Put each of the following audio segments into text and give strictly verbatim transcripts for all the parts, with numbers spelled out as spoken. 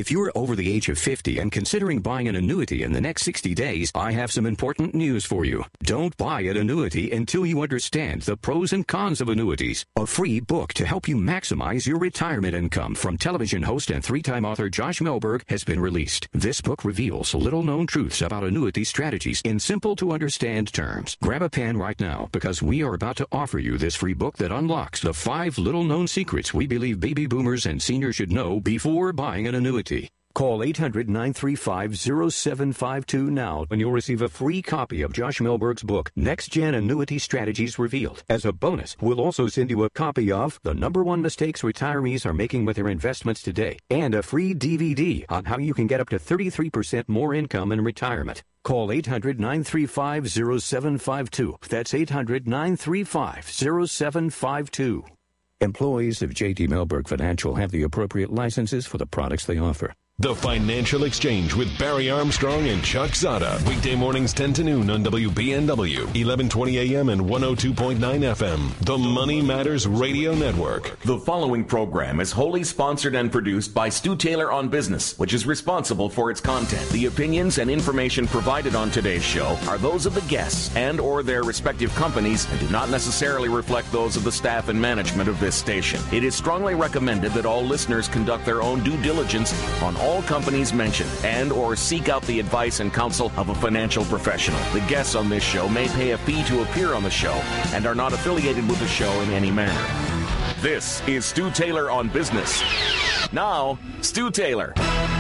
If you're over the age of fifty and considering buying an annuity in the next sixty days, I have some important news for you. Don't buy an annuity until you understand the pros and cons of annuities. A free book to help you maximize your retirement income from television host and three-time author Josh Melberg has been released. This book reveals little-known truths about annuity strategies in simple-to-understand terms. Grab a pen right now because we are about to offer you this free book that unlocks the five little-known secrets we believe baby boomers and seniors should know before buying an annuity. Call eight hundred, nine three five, zero seven five two now and you'll receive a free copy of Josh Melberg's book, Next Gen Annuity Strategies Revealed. As a bonus, we'll also send you a copy of The Number One Mistakes Retirees Are Making with Their Investments Today and a free D V D on how you can get up to thirty-three percent more income in retirement. Call eight hundred, nine three five, zero seven five two. That's eight hundred, nine three five, zero seven five two. Employees of J T Melberg Financial have the appropriate licenses for the products they offer. The Financial Exchange with Barry Armstrong and Chuck Zada. Weekday mornings ten to noon on W B N W, eleven twenty A M and one oh two point nine F M. The Money Matters Radio Network. The following program is wholly sponsored and produced by Stu Taylor on Business, which is responsible for its content. The opinions and information provided on today's show are those of the guests and or their respective companies and do not necessarily reflect those of the staff and management of this station. It is strongly recommended that all listeners conduct their own due diligence on all All companies mentioned and or seek out the advice and counsel of a financial professional. The guests on this show may pay a fee to appear on the show and are not affiliated with the show in any manner. This is Stu Taylor on Business. Now, Stu Taylor.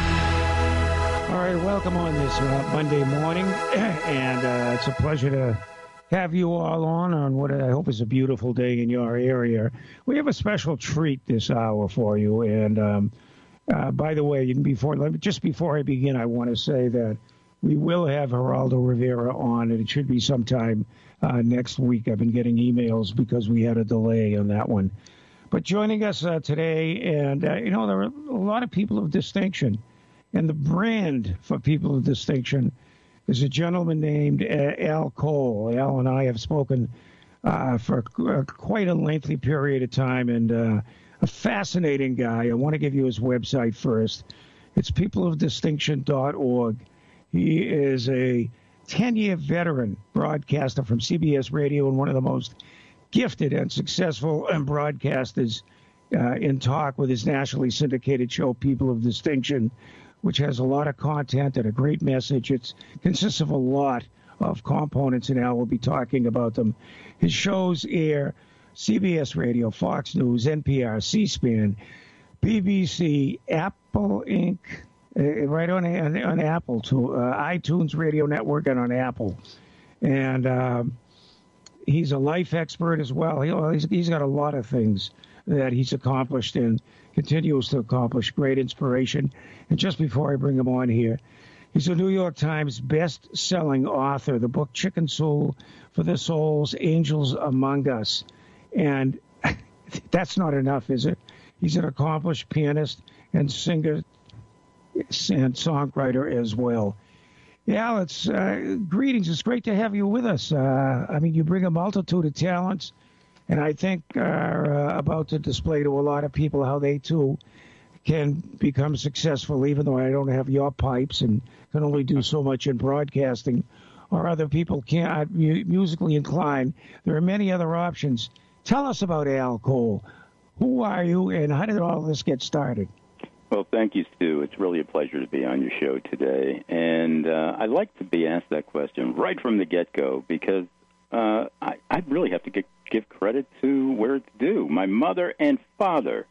All right, welcome on this uh, Monday morning, and uh, it's a pleasure to have you all on on what I hope is a beautiful day in your area. We have a special treat this hour for you, and um, Uh, by the way, before just before I begin, I want to say that we will have Geraldo Rivera on, and it should be sometime uh, next week. I've been getting emails because we had a delay on that one. But joining us uh, today, and, uh, you know, there are a lot of people of distinction, and the brand for people of distinction is a gentleman named uh, Al Cole. Al and I have spoken uh, for uh, quite a lengthy period of time, and uh a fascinating guy. I want to give you his website first. It's people of distinction dot org. He is a ten-year veteran broadcaster from C B S Radio and one of the most gifted and successful broadcasters uh, in talk with his nationally syndicated show, People of Distinction, which has a lot of content and a great message. It consists of a lot of components, and Al will be talking about them. His shows air C B S Radio, Fox News, N P R, C-SPAN, B B C, Apple Incorporated, uh, right on on Apple, to uh, iTunes Radio Network, and on Apple. And um, he's a life expert as well. He, well he's, he's got a lot of things that he's accomplished and continues to accomplish. Great inspiration. And just before I bring him on here, he's a New York Times best-selling author. The book Chicken Soul for the Souls, Angels Among Us. And that's not enough, is it? He's an accomplished pianist and singer and songwriter as well. Yeah, it's uh, greetings. It's great to have you with us. Uh, I mean, you bring a multitude of talents, and I think are uh, about to display to a lot of people how they, too, can become successful, even though I don't have your pipes and can only do so much in broadcasting, or other people can't mu- musically inclined. There are many other options. Tell us about Al Cole. Who are you, and how did all this get started? Well, thank you, Stu. It's really a pleasure to be on your show today. And uh, I'd like to be asked that question right from the get-go because uh, I, I really have to get, give credit to where it's due. My mother and father,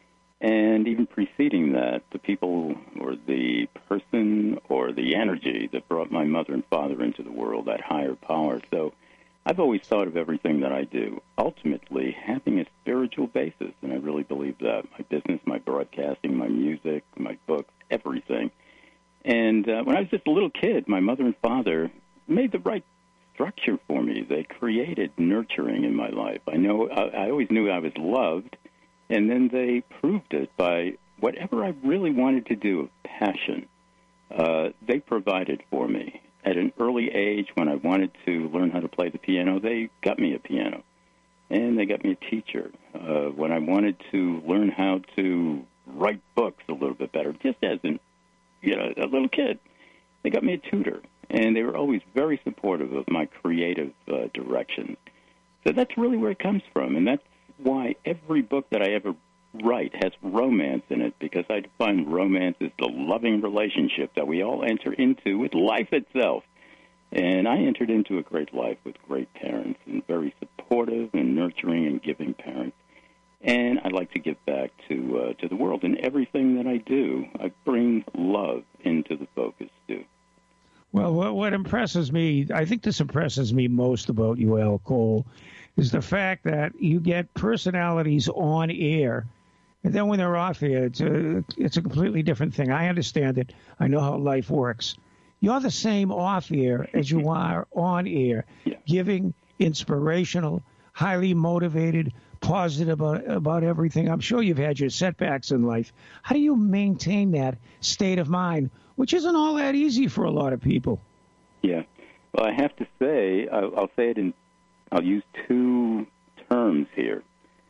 and even preceding that, the people or the person or the energy that brought my mother and father into the world, that higher power. So I've always thought of everything that I do ultimately having a spiritual basis, and I really believe that. My business, my broadcasting, my music, my books, everything. And uh, when I was just a little kid, my mother and father made the right structure for me. They created nurturing in my life. I know I, I always knew I was loved, and then they proved it by whatever I really wanted to do, passion. Uh, they provided for me. At an early age, when I wanted to learn how to play the piano, they got me a piano, and they got me a teacher. Uh, when I wanted to learn how to write books a little bit better, just as an, you know, a little kid. They got me a tutor, and they were always very supportive of my creative uh, directions. So that's really where it comes from, and that's why every book that I ever write has romance in it, because I define romance as the loving relationship that we all enter into with life itself. And I entered into a great life with great parents and very supportive and nurturing and giving parents. And I like to give back to uh, to the world. In everything that I do, I bring love into the focus, too. Well, what, what impresses me, I think this impresses me most about you, Al Cole, is the fact that you get personalities on air, and then when they're off air, it's a, it's a completely different thing. I understand it. I know how life works. You're the same off air as you are on air, yeah. giving, inspirational, highly motivated, positive about, about everything. I'm sure you've had your setbacks in life. How do you maintain that state of mind, which isn't all that easy for a lot of people? Yeah. Well, I have to say, I'll, I'll say it in, I'll use two terms here.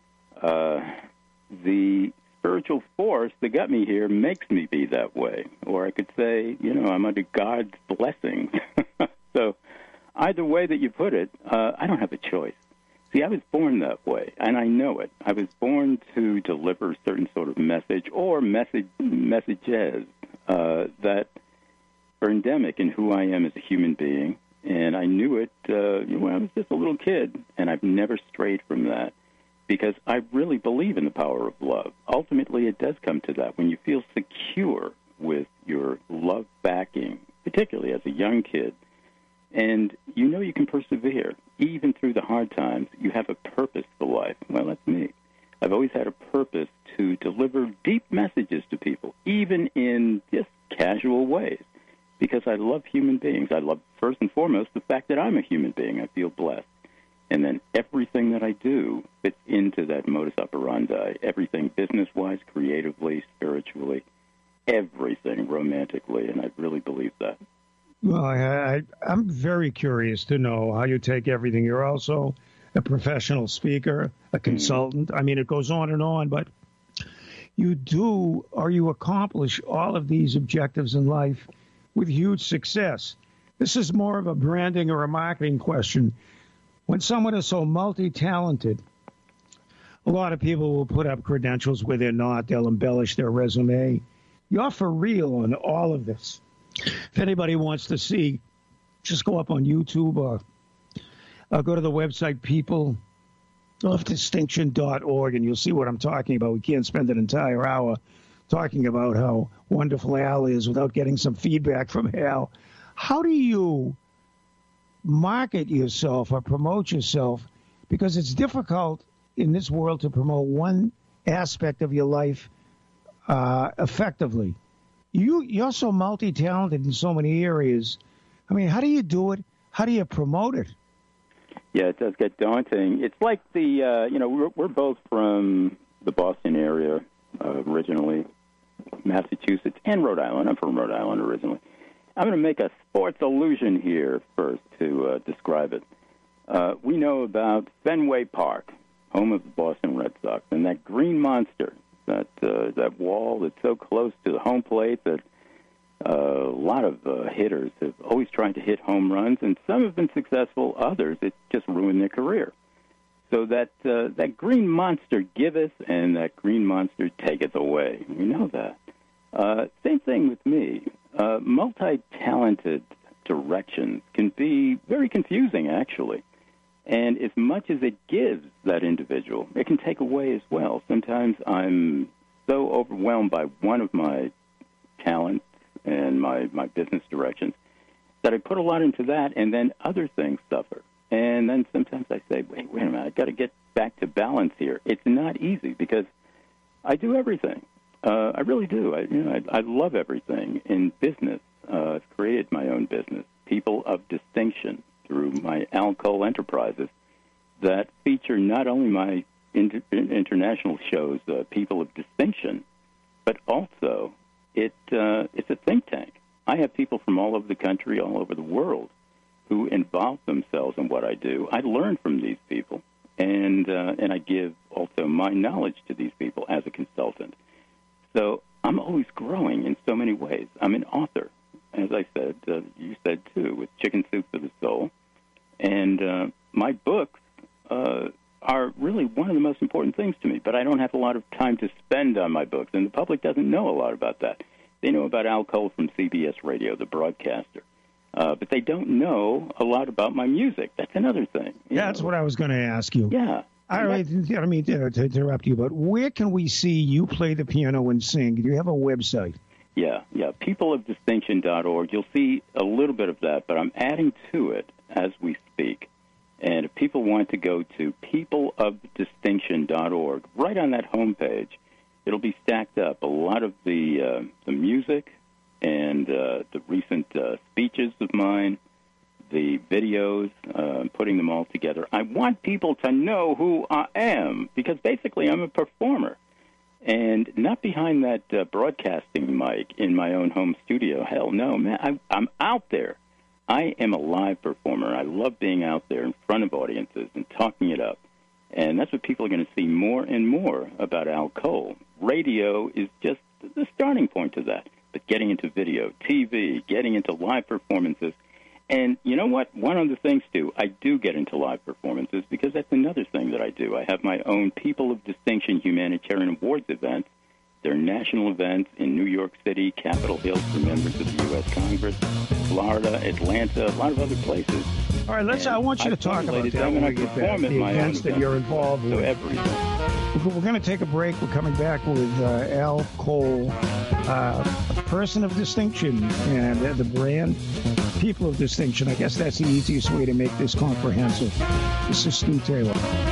Uh, the spiritual force that got me here makes me be that way. Or I could say, you know, I'm under God's blessing. So either way that you put it, uh, I don't have a choice. See, I was born that way, and I know it. I was born to deliver a certain sort of message or message messages uh, that are endemic in who I am as a human being, and I knew it uh, when I was just a little kid, and I've never strayed from that, because I really believe in the power of love. Ultimately, it does come to that. When you feel secure with your love backing, particularly as a young kid, and you know you can persevere, even through the hard times, you have a purpose for life. Well, that's me. I've always had a purpose to deliver deep messages to people, even in just casual ways, because I love human beings. I love, first and foremost, the fact that I'm a human being. I feel blessed. And then everything that I do fits into that modus operandi, everything business-wise, creatively, spiritually, everything romantically, and I really believe that. Well, I, I, I'm very curious to know how you take everything. You're also a professional speaker, a consultant. I mean, it goes on and on, but you do, or you accomplish all of these objectives in life with huge success. This is more of a branding or a marketing question. When someone is so multi-talented, a lot of people will put up credentials where they're not. They'll embellish their resume. You're for real on all of this. If anybody wants to see, just go up on YouTube or uh, go to the website people of distinction dot org, and you'll see what I'm talking about. We can't spend an entire hour talking about how wonderful Al is without getting some feedback from Al. How do you market yourself or promote yourself? Because it's difficult in this world to promote one aspect of your life uh, effectively. You, you're so multi-talented in so many areas. I mean, how do you do it? How do you promote it? Yeah, it does get daunting. It's like the, uh, you know, we're, we're both from the Boston area uh, originally, Massachusetts, and Rhode Island. I'm from Rhode Island originally. I'm going to make a sports allusion here first to uh, describe it. Uh, we know about Fenway Park, home of the Boston Red Sox, and that green monster, that uh, that wall that's so close to the home plate that uh, a lot of uh, hitters have always tried to hit home runs, and some have been successful. Others, it just ruined their career. So that uh, that green monster giveth, and that green monster taketh away. We know that. Uh, same thing with me. Uh, multi-talented directions can be very confusing, actually. And as much as it gives that individual, it can take away as well. Sometimes I'm so overwhelmed by one of my talents and my, my business directions that I put a lot into that, and then other things suffer. And then sometimes I say, wait, wait a minute, I've got to get back to balance here. It's not easy because I do everything. Uh, I really do. I, you know, I, I love everything. In business, uh, I've created my own business, People of Distinction, through my Al Cole Enterprises, that feature not only my inter- international shows, uh, People of Distinction, but also it uh, it's a think tank. I have people from all over the country, all over the world, who involve themselves in what I do. I learn from these people, and uh, and I give also my knowledge to these people as a consultant. So I'm always growing in so many ways. I'm an author, as I said, uh, you said too, with Chicken Soup for the Soul. And uh, my books uh, are really one of the most important things to me, but I don't have a lot of time to spend on my books, and the public doesn't know a lot about that. They know about Al Cole from C B S Radio, the broadcaster, uh, but they don't know a lot about my music. That's another thing. Yeah, that's what I was going to ask you. Yeah. I don't mean to, to interrupt you, but where can we see you play the piano and sing? Do you have a website? Yeah, yeah, people of distinction dot org. You'll see a little bit of that, but I'm adding to it as we speak. And if people want to go to people of distinction dot org, right on that homepage, it'll be stacked up. A lot of the uh, the music and uh, the recent uh, speeches of mine, the videos, uh, putting them all together. I want people to know who I am, because basically I'm a performer. And not behind that uh, broadcasting mic in my own home studio. Hell no, man. I, I'm out there. I am a live performer. I love being out there in front of audiences and talking it up. And that's what people are going to see more and more about Al Cole. Radio is just the starting point to that. But getting into video, T V, getting into live performances. And you know what? One of the things, too, I do get into live performances because that's another thing that I do. I have my own People of Distinction Humanitarian Awards events. They're national events in New York City, Capitol Hill for members of the U S Congress, Florida, Atlanta, a lot of other places. All right, let's. And I want you to talk about that when we get back, the events that you're involved with. So everything. We're going to take a break. We're coming back with uh, Al Cole, uh, a person of distinction, and uh, the brand People of Distinction. I guess that's the easiest way to make this comprehensive. This is Stu Taylor.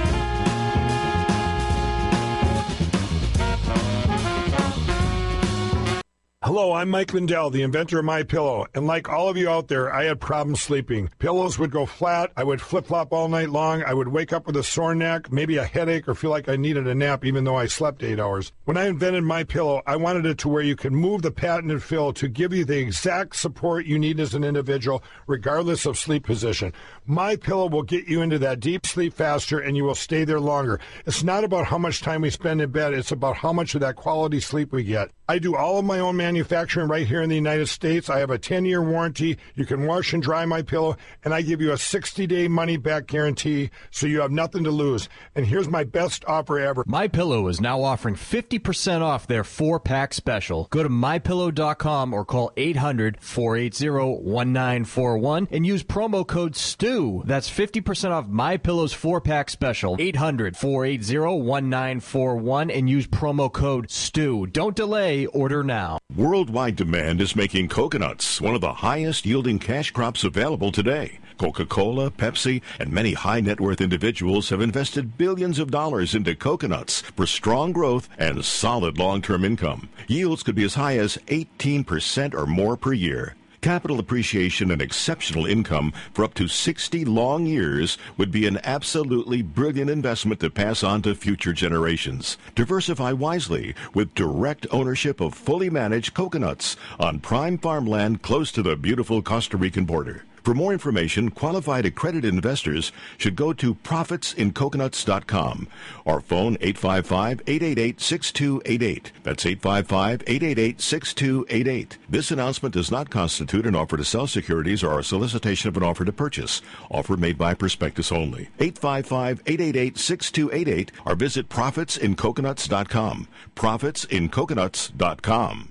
Hello, I'm Mike Lindell, the inventor of MyPillow, and like all of you out there, I had problems sleeping. Pillows would go flat, I would flip-flop all night long, I would wake up with a sore neck, maybe a headache, or feel like I needed a nap even though I slept eight hours. When I invented MyPillow, I wanted it to where you can move the patented fill to give you the exact support you need as an individual, regardless of sleep position. MyPillow will get you into that deep sleep faster, and you will stay there longer. It's not about how much time we spend in bed, it's about how much of that quality sleep we get. I do all of my own manufacturing right here in the United States. I have a ten-year warranty. You can wash and dry my pillow, and I give you a sixty-day money-back guarantee, so you have nothing to lose. And here's my best offer ever. MyPillow is now offering fifty percent off their four-pack special. Go to my pillow dot com or call eight hundred, four eight zero, one nine four one and use promo code STU. That's fifty percent off MyPillow's four-pack special. eight hundred, four eight zero, one nine four one and use promo code STU. Don't delay. Order now. Worldwide demand is making coconuts one of the highest yielding cash crops available today. Coca-Cola, Pepsi, and many high-net-worth individuals have invested billions of dollars into coconuts for strong growth and solid long-term income. Yields could be as high as eighteen percent or more per year. Capital appreciation and exceptional income for up to sixty long years would be an absolutely brilliant investment to pass on to future generations. Diversify wisely with direct ownership of fully managed coconuts on prime farmland close to the beautiful Costa Rican border. For more information, qualified accredited investors should go to profits in coconuts dot com or phone eight five five, eight eight eight, six two eight eight. That's eight five five, eight eight eight, six two eight eight. This announcement does not constitute an offer to sell securities or a solicitation of an offer to purchase. Offer made by prospectus only. eight five five, eight eight eight, six two eight eight or visit profits in coconuts dot com. profits in coconuts dot com.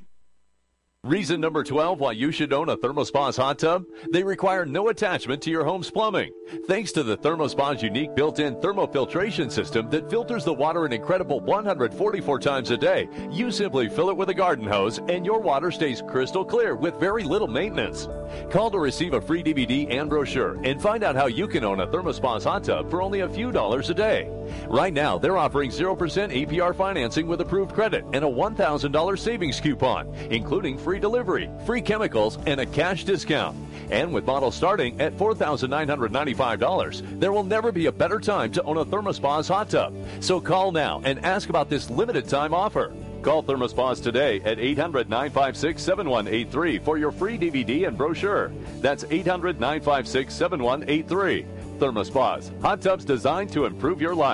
Reason number twelve why you should own a ThermoSpa's hot tub? They require no attachment to your home's plumbing. Thanks to the ThermoSpa's unique built-in thermofiltration system that filters the water an incredible one hundred forty-four times a day, you simply fill it with a garden hose and your water stays crystal clear with very little maintenance. Call to receive a free D V D and brochure and find out how you can own a ThermoSpa's hot tub for only a few dollars a day. Right now, they're offering zero percent A P R financing with approved credit and a one thousand dollars savings coupon, including free delivery, free chemicals, and a cash discount. And with models starting at four thousand nine hundred ninety-five dollars, there will never be a better time to own a ThermoSpa's hot tub. So call now and ask about this limited time offer. Call ThermoSpa's today at eight hundred, nine five six, seven one eight three for your free D V D and brochure. That's eight hundred, nine five six, seven one eight three. ThermoSpa's, hot tubs designed to improve your life.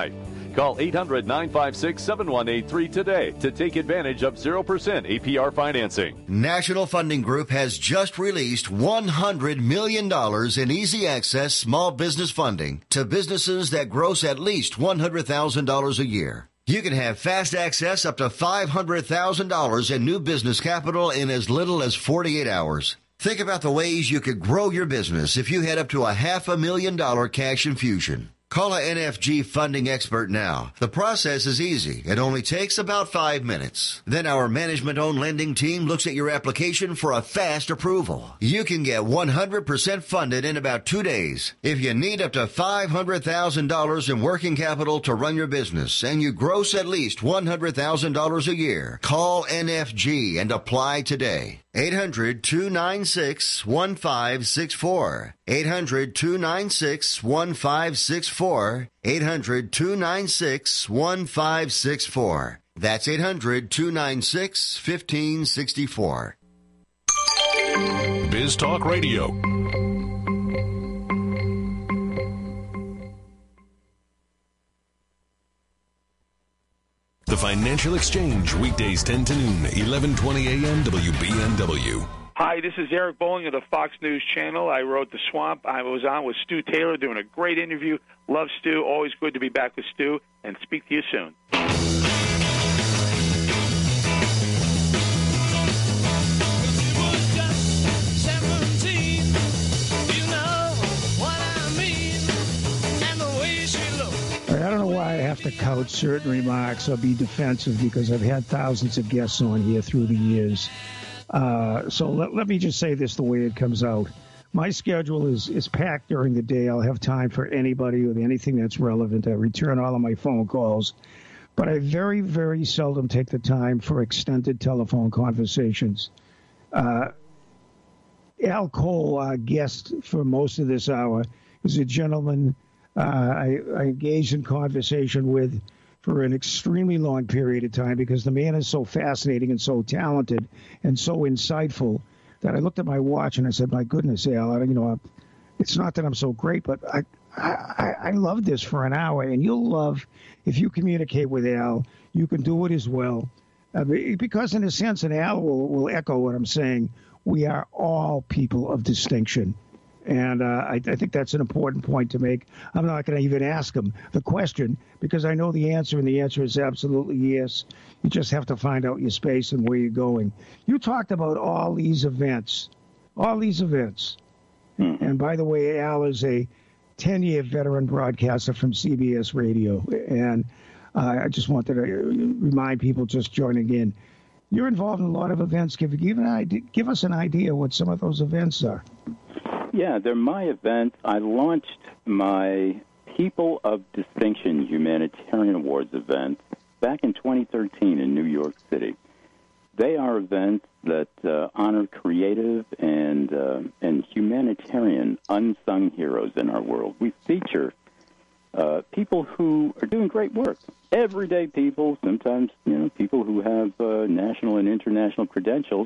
Call eight hundred, nine five six, seven one eight three today to take advantage of zero percent A P R financing. National Funding Group has just released one hundred million dollars in easy access small business funding to businesses that gross at least one hundred thousand dollars a year. You can have fast access up to five hundred thousand dollars in new business capital in as little as forty-eight hours. Think about the ways you could grow your business if you had up to a half a million dollar cash infusion. Call a N F G funding expert now. The process is easy. It only takes about five minutes. Then our management-owned lending team looks at your application for a fast approval. You can get one hundred percent funded in about two days. If you need up to five hundred thousand dollars in working capital to run your business and you gross at least one hundred thousand dollars a year, call N F G and apply today. eight hundred, two nine six, one five six four. eight hundred, two nine six, one five six four. eight hundred, two nine six, one five six four. That's eight hundred, two nine six, one five six four. Biz Talk Radio. The Financial Exchange, weekdays ten to noon, eleven twenty a.m. W B N W. Hi, this is Eric Bowling of the Fox News Channel. I wrote The Swamp. I was on with Stu Taylor doing a great interview. Love Stu. Always good to be back with Stu, and speak to you soon. I don't know why I have to couch certain remarks or be defensive because I've had thousands of guests on here through the years. Uh, so let, let me just say this the way it comes out. My schedule is, is packed during the day. I'll have time for anybody with anything that's relevant. I return all of my phone calls. But I very, very seldom take the time for extended telephone conversations. Uh, Al Cole, our guest for most of this hour, is a gentleman uh, I, I engaged in conversation with for an extremely long period of time because the man is so fascinating and so talented and so insightful that I looked at my watch and I said, my goodness, Al, you know, it's not that I'm so great, but I, I, I love this for an hour. And you'll love, if you communicate with Al, you can do it as well. Uh, because in a sense, and Al will, will echo what I'm saying, we are all people of distinction. And uh, I, I think that's an important point to make. I'm not going to even ask him the question because I know the answer, and the answer is absolutely yes. You just have to find out your space and where you're going. You talked about all these events, all these events. Mm-hmm. And by the way, Al is a ten-year veteran broadcaster from C B S Radio. And uh, I just wanted to remind people just joining in. You're involved in a lot of events. Give, give, an idea, give us an idea what some of those events are. Yeah, they're my events. I launched my People of Distinction Humanitarian Awards event back in twenty thirteen in New York City. They are events that uh, honor creative and uh, and humanitarian unsung heroes in our world. We feature uh, people who are doing great work, everyday people, sometimes you know people who have uh, national and international credentials,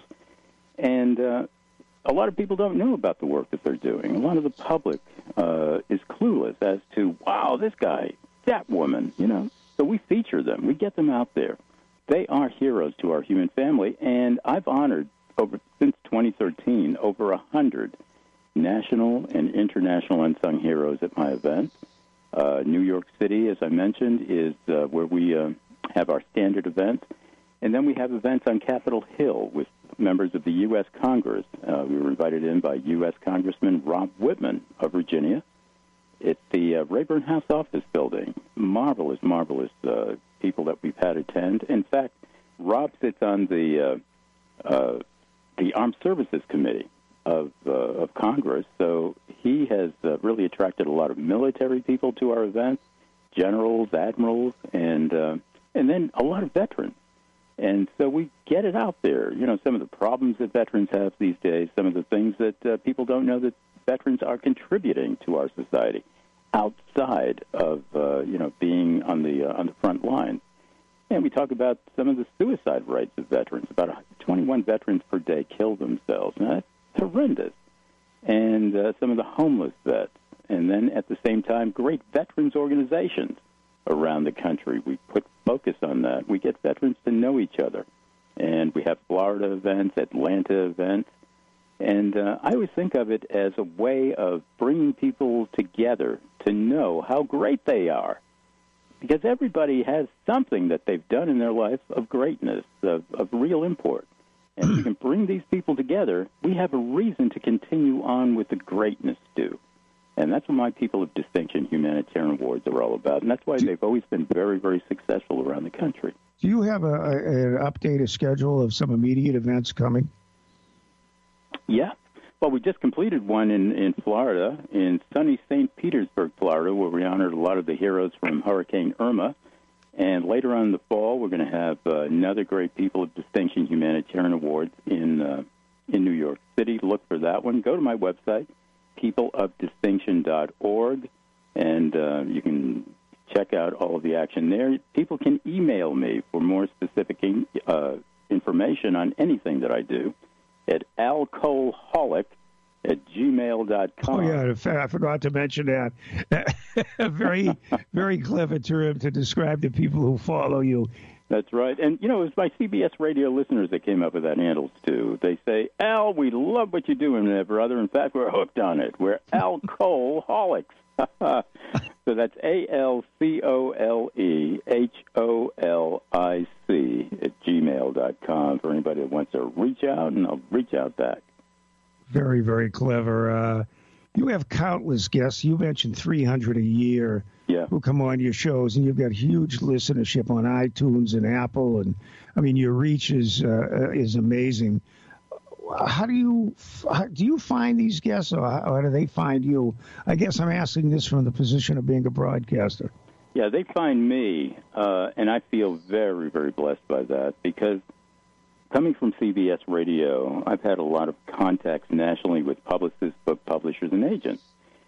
and uh, a lot of people don't know about the work that they're doing. A lot of the public uh, is clueless as to, wow, this guy, that woman, you know. So we feature them. We get them out there. They are heroes to our human family, and I've honored, over since twenty thirteen, over one hundred national and international unsung heroes at my events. Uh, New York City, as I mentioned, is uh, where we uh, have our standard events. And then we have events on Capitol Hill with members of the U S Congress. Uh, we were invited in by U S Congressman Rob Whitman of Virginia. It's the uh, Rayburn House Office Building. Marvelous, marvelous uh, people that we've had attend. In fact, Rob sits on the uh, uh, the Armed Services Committee of uh, of Congress, so he has uh, really attracted a lot of military people to our events, generals, admirals, and uh, and then a lot of veterans. And so we get it out there. You know, some of the problems that veterans have these days, some of the things that uh, people don't know that veterans are contributing to our society outside of, uh, you know, being on the uh, on the front line. And we talk about some of the suicide rates of veterans. About twenty-one veterans per day kill themselves. Now, that's horrendous. And uh, some of the homeless vets. And then at the same time, great veterans organizations around the country. We put focus on that. We get veterans to know each other. And we have Florida events, Atlanta events. And uh, I always think of it as a way of bringing people together to know how great they are. Because everybody has something that they've done in their life of greatness, of, of real import. And if we can bring these people together, we have a reason to continue on with the greatness, Stu. And that's what my People of Distinction Humanitarian Awards are all about. And that's why they've always been very, very successful around the country. Do you have a, a, an updated schedule of some immediate events coming? Yeah. Well, we just completed one in, in Florida, in sunny Saint Petersburg, Florida, where we honored a lot of the heroes from Hurricane Irma. And later on in the fall, we're going to have uh, another great People of Distinction Humanitarian Awards in uh, in New York City. Look for that one. Go to my website, people of distinction dot org, and uh, you can check out all of the action there. People can email me for more specific uh, information on anything that I do at alcoholic at gmail dot com. Oh, yeah, I forgot to mention that. A very, very clever term to describe the people who follow you. That's right. And, you know, it was my C B S radio listeners that came up with that handle, too. They say, Al, we love what you're doing there, brother. In fact, we're hooked on it. We're alcoholics. So that's A L C O L E H O L I C at gmail dot com for anybody that wants to reach out, and I'll reach out back. Very, very clever. Uh, you have countless guests. You mentioned three hundred a year yeah. who come on your shows, and you've got huge listenership on iTunes and Apple. And, I mean, your reach is uh, is amazing. How do you how, do you find these guests, or how do they find you? I guess I'm asking this from the position of being a broadcaster. Yeah, they find me, uh, and I feel very, very blessed by that, because coming from C B S Radio, I've had a lot of contacts nationally with publicists, book publishers, and agents.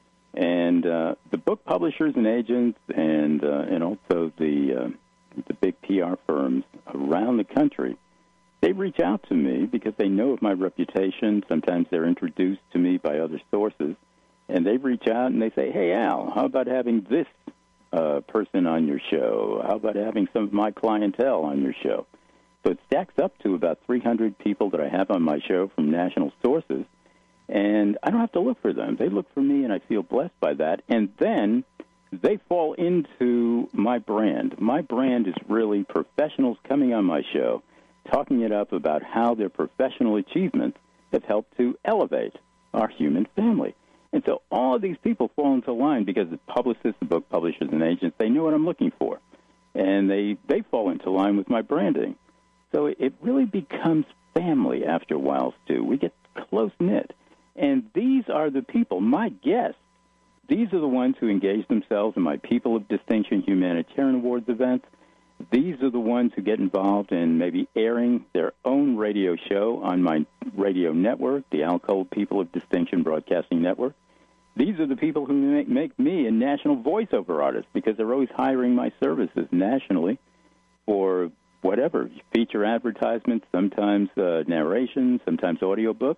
And uh, the book publishers and agents, and uh, and also the uh, the big P R firms around the country, they reach out to me because they know of my reputation. Sometimes they're introduced to me by other sources, and they reach out and they say, hey, Al, how about having this uh, person on your show? How about having some of my clientele on your show? So it stacks up to about three hundred people that I have on my show from national sources, and I don't have to look for them. They look for me, and I feel blessed by that. And then they fall into my brand. My brand is really professionals coming on my show, talking it up about how their professional achievements have helped to elevate our human family. And so all of these people fall into line because the publicists, the book publishers, and agents, they know what I'm looking for. And they, they fall into line with my branding. So it really becomes family after a while, Stu. We get close-knit. And these are the people, my guests, these are the ones who engage themselves in my People of Distinction Humanitarian Awards events. These are the ones who get involved in maybe airing their own radio show on my radio network, the Alcohol People of Distinction Broadcasting Network. These are the people who make, make me a national voiceover artist, because they're always hiring my services nationally for whatever, feature advertisements, sometimes uh, narration, sometimes audiobooks.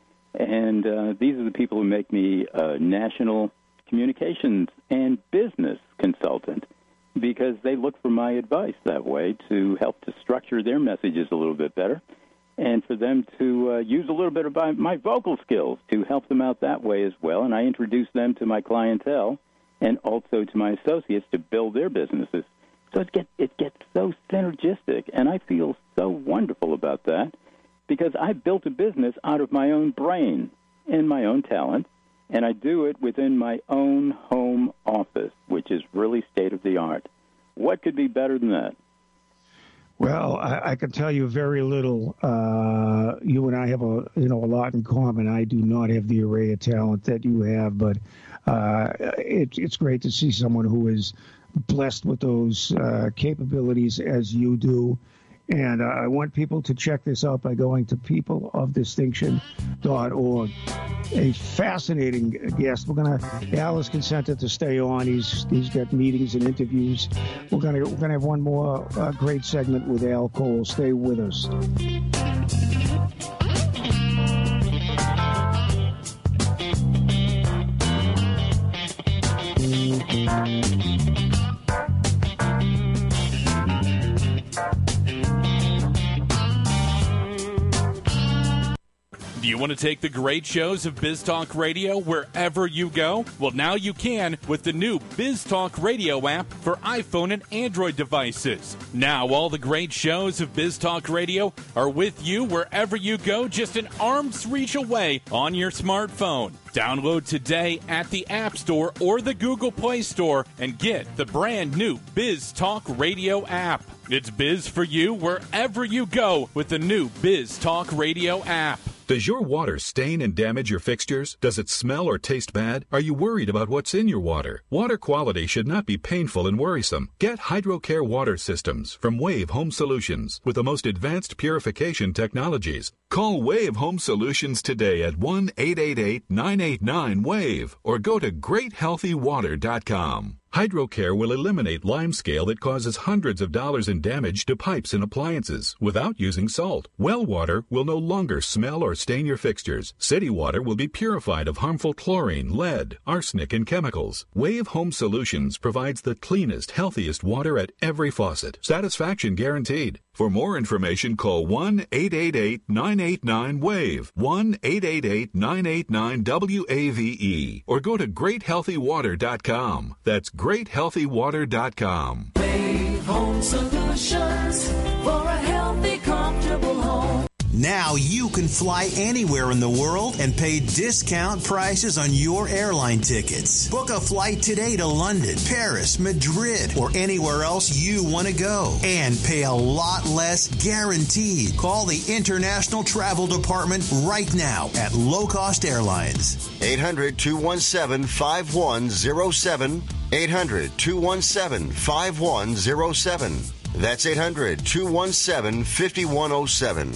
And uh, these are the people who make me a national communications and business consultant, because they look for my advice that way to help to structure their messages a little bit better, and for them to uh, use a little bit of my, my vocal skills to help them out that way as well. And I introduce them to my clientele and also to my associates to build their businesses. So it gets, it gets so synergistic, and I feel so wonderful about that, because I built a business out of my own brain and my own talent, and I do it within my own home office, which is really state-of-the-art. What could be better than that? Well, I, I can tell you very little. Uh, you and I have a you know a lot in common. I do not have the array of talent that you have, but uh, it, it's great to see someone who is blessed with those uh, capabilities as you do. And uh, I want people to check this out by going to people of distinction dot org. A fascinating guest. We're gonna. Al has consented to stay on. He's he's got meetings and interviews. We're gonna we're gonna have one more uh, great segment with Al Cole. Stay with us. Do you want to take the great shows of Biz Talk Radio wherever you go? Well, now you can with the new Biz Talk Radio app for iPhone and Android devices. Now, all the great shows of Biz Talk Radio are with you wherever you go, just an arm's reach away on your smartphone. Download today at the App Store or the Google Play Store and get the brand new Biz Talk Radio app. It's Biz for you wherever you go with the new Biz Talk Radio app. Does your water stain and damage your fixtures? Does it smell or taste bad? Are you worried about what's in your water? Water quality should not be painful and worrisome. Get HydroCare water systems from Wave Home Solutions with the most advanced purification technologies. Call Wave Home Solutions today at one eight eight eight, nine eight nine, WAVE or go to great healthy water dot com. HydroCare will eliminate limescale that causes hundreds of dollars in damage to pipes and appliances without using salt. Well water will no longer smell or stain your fixtures. City water will be purified of harmful chlorine, lead, arsenic, and chemicals. Wave Home Solutions provides the cleanest, healthiest water at every faucet. Satisfaction guaranteed. For more information, call one eight eight eight, nine eight nine, WAVE, one eight eight eight, nine eight nine, W A V E, or go to great healthy water dot com. That's great healthy water dot com. Wave Home Solutions for a healthy, comfortable home. Now you can fly anywhere in the world and pay discount prices on your airline tickets. Book a flight today to London, Paris, Madrid, or anywhere else you want to go and pay a lot less guaranteed. Call the International Travel Department right now at Low Cost Airlines. eight hundred, two one seven, five one zero seven. eight hundred, two one seven, five one zero seven. That's eight hundred, two one seven, five one zero seven.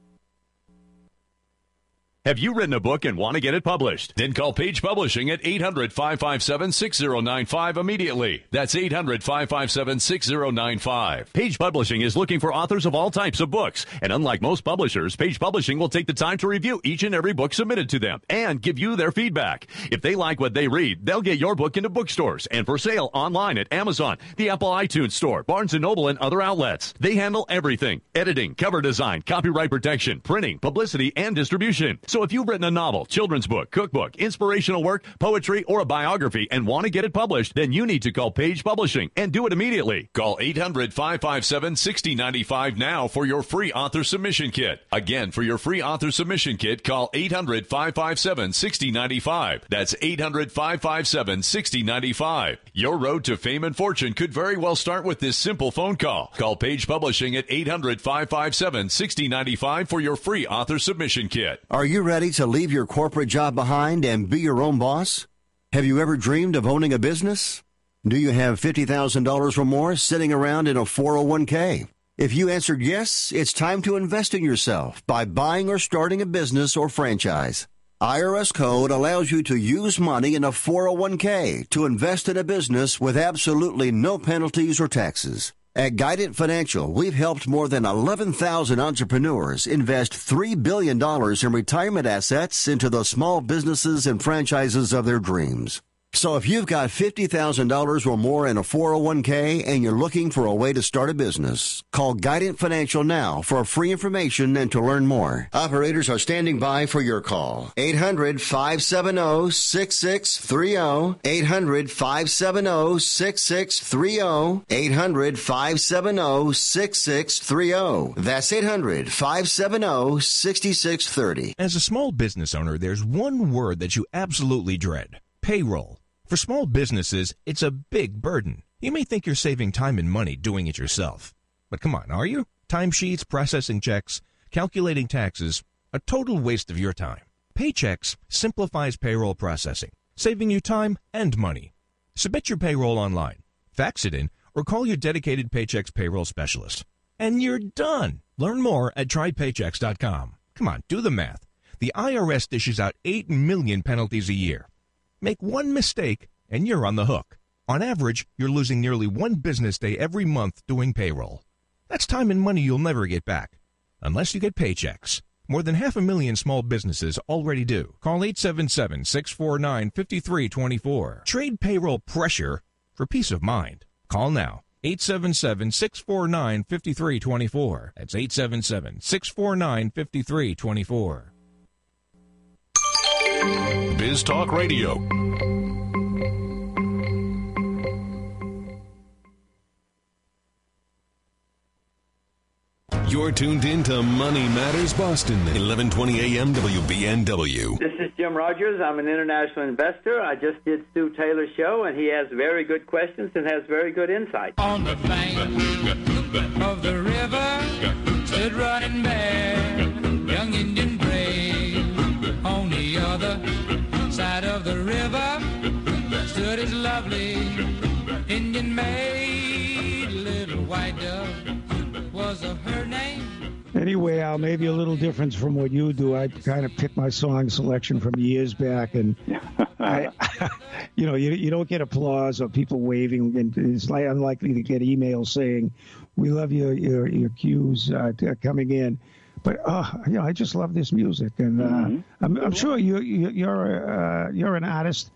Have you written a book and want to get it published? Then call Page Publishing at eight hundred, five five seven, six zero nine five immediately. That's eight hundred, five five seven, six zero nine five. Page Publishing is looking for authors of all types of books. And unlike most publishers, Page Publishing will take the time to review each and every book submitted to them and give you their feedback. If they like what they read, they'll get your book into bookstores and for sale online at Amazon, the Apple iTunes Store, Barnes and Noble, and other outlets. They handle everything: editing, cover design, copyright protection, printing, publicity, and distribution. So if you've written a novel, children's book, cookbook, inspirational work, poetry, or a biography and want to get it published, then you need to call Page Publishing and do it immediately. Call eight hundred, five five seven, six zero nine five now for your free author submission kit. Again, for your free author submission kit, call eight hundred, five five seven, six zero nine five. That's eight hundred, five five seven, six zero nine five. Your road to fame and fortune could very well start with this simple phone call. Call Page Publishing at eight hundred, five five seven, six zero nine five for your free author submission kit. Are you ready to leave your corporate job behind and be your own boss? Have you ever dreamed of owning a business? Do you have fifty thousand dollars or more sitting around in a four oh one k? If you answered yes, it's time to invest in yourself by buying or starting a business or franchise. I R S Code allows you to use money in a four oh one k to invest in a business with absolutely no penalties or taxes. At Guidant Financial, we've helped more than eleven thousand entrepreneurs invest three billion dollars in retirement assets into the small businesses and franchises of their dreams. So if you've got fifty thousand dollars or more in a four oh one k and you're looking for a way to start a business, call Guidant Financial now for free information and to learn more. Operators are standing by for your call. eight hundred, five seven zero, six six three zero. eight hundred, five seven zero, six six three zero. eight hundred, five seven zero, six six three zero. That's eight hundred, five seven zero, six six three zero. As a small business owner, there's one word that you absolutely dread: payroll. For small businesses, it's a big burden. You may think you're saving time and money doing it yourself. But come on, are you? Timesheets, processing checks, calculating taxes, a total waste of your time. Paychex simplifies payroll processing, saving you time and money. Submit your payroll online, fax it in, or call your dedicated Paychex payroll specialist. And you're done. Learn more at try paychex dot com. Come on, do the math. The I R S dishes out eight million penalties a year. Make one mistake, and you're on the hook. On average, you're losing nearly one business day every month doing payroll. That's time and money you'll never get back, unless you get Paychex. More than half a million small businesses already do. Call eight seven seven, six four nine, five three two four. Trade payroll pressure for peace of mind. Call now. eight seven seven, six four nine, five three two four. That's eight seven seven, six four nine, five three two four. Biz Talk Radio. You're tuned in to Money Matters Boston, eleven twenty A M W B N W. This is Jim Rogers. I'm an international investor. I just did Stu Taylor's show, and he has very good questions and has very good insight. On the bank of the river stood Running Bear, young Indian brave. On the other side of the river stood his lovely Indian maid, little white dove. Was of her name. Anyway, Al, maybe a little difference from what you do. I kind of pick my song selection from years back, and I, you know, you you don't get applause or people waving, and it's like unlikely to get emails saying, "We love your your your cues uh, coming in." But uh, you know, I just love this music, and uh, mm-hmm. I'm, I'm sure you, you you're uh, you're an artist.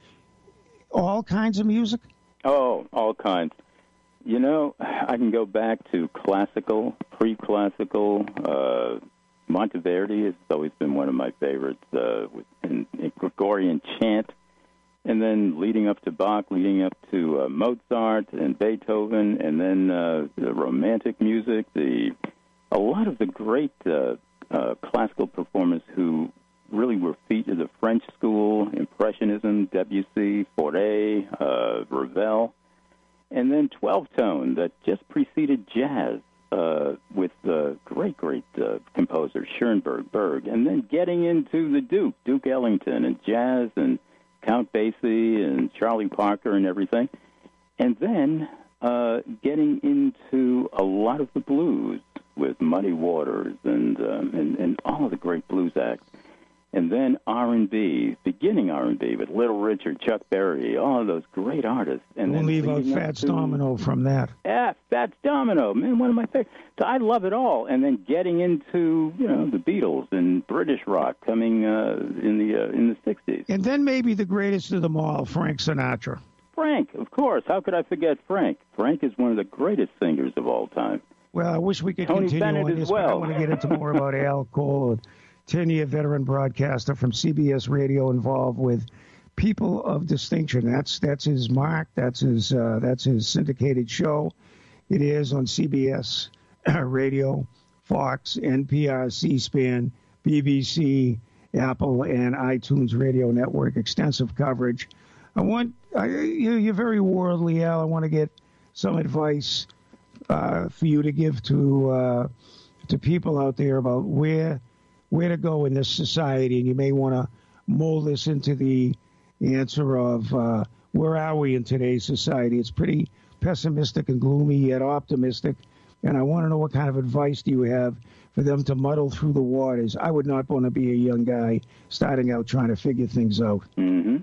All kinds of music. Oh, all kinds. You know, I can go back to classical, pre-classical. Uh, Monteverdi has always been one of my favorites, uh, in, in Gregorian chant, and then leading up to Bach, leading up to uh, Mozart and Beethoven, and then uh, the Romantic music. The a lot of the great uh, uh, classical performers who really were featured, the French school, Impressionism, Debussy, Fauré, uh, Ravel. And then twelve-tone that just preceded jazz uh, with the great, great uh, composer Schoenberg, Berg. And then getting into the Duke, Duke Ellington, and jazz, and Count Basie, and Charlie Parker, and everything. And then uh, getting into a lot of the blues with Muddy Waters and, um, and, and all of the great blues acts. And then R and B, beginning R and B with Little Richard, Chuck Berry, all of those great artists. And we'll then leave out Fats to, Domino from that. Yeah, Fats Domino, man, one of my favorites. So I love it all. And then getting into, you know, the Beatles and British rock coming uh, in the uh, in the sixties. And then maybe the greatest of them all, Frank Sinatra. Frank, of course. How could I forget Frank? Frank is one of the greatest singers of all time. Well, I wish we could Tony continue Bennett on as this, well. but I want to get into more about Al Cole, ten-year veteran broadcaster from C B S Radio, involved with people of distinction. That's that's his mark. That's his uh, that's his syndicated show. It is on C B S Radio, Fox, N P R, C-SPAN, B B C, Apple, and iTunes Radio Network. Extensive coverage. I want I, you, you're very worldly, Al. I want to get some advice uh, for you to give to uh, to people out there about where. where to go in this society, and you may want to mold this into the answer of uh, where are we in today's society. It's pretty pessimistic and gloomy, yet optimistic, and I want to know what kind of advice do you have for them to muddle through the waters. I would not want to be a young guy starting out trying to figure things out. Mm-hmm.